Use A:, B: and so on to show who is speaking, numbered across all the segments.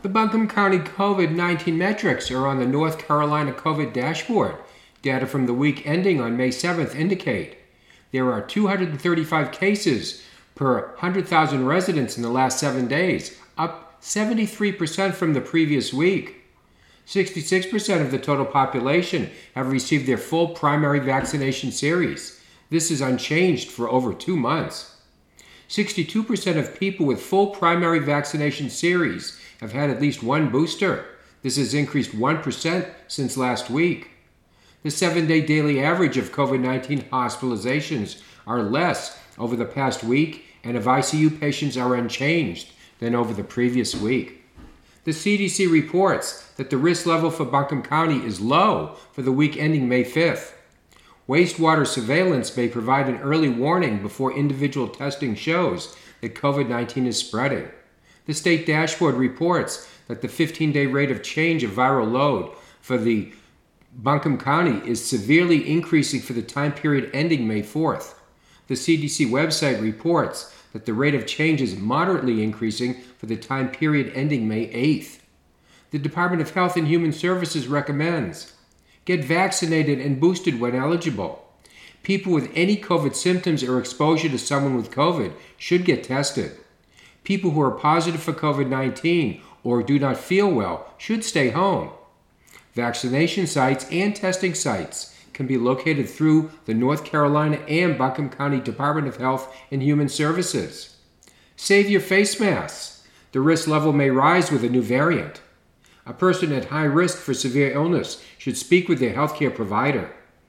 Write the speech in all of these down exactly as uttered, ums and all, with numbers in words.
A: The Buncombe County COVID nineteen metrics are on the North Carolina COVID dashboard. Data from the week ending on May seventh indicate there are two hundred thirty-five cases per one hundred thousand residents in the last seven days, up seventy-three percent from the previous week. sixty-six percent of the total population have received their full primary vaccination series. This is unchanged for over two months. sixty-two percent of people with full primary vaccination series have had at least one booster. This has increased one percent since last week. The seven-day daily average of COVID nineteen hospitalizations are less over the past week, and of I C U patients are unchanged than over the previous week. The C D C reports that the risk level for Buncombe County is low for the week ending May fifth. Wastewater surveillance may provide an early warning before individual testing shows that COVID nineteen is spreading. The state dashboard reports that the fifteen-day rate of change of viral load for the Buncombe County is severely increasing for the time period ending May fourth. The C D C website reports that the rate of change is moderately increasing for the time period ending May eighth. The Department of Health and Human Services recommends get vaccinated and boosted when eligible. People with any COVID symptoms or exposure to someone with COVID should get tested. People who are positive for COVID nineteen or do not feel well should stay home. Vaccination sites and testing sites can be located through the North Carolina and Buncombe County Department of Health and Human Services. Save your face masks. The risk level may rise with a new variant. A person at high risk for severe illness should speak with their healthcare provider.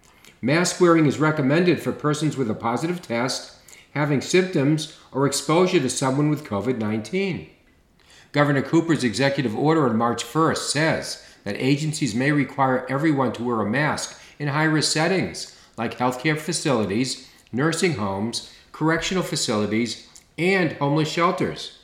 A: Mask wearing is recommended for persons with a positive test, having symptoms, or exposure to someone with COVID nineteen. Governor Cooper's executive order on March first says that agencies may require everyone to wear a mask in high-risk settings like healthcare facilities, nursing homes, correctional facilities, and homeless shelters.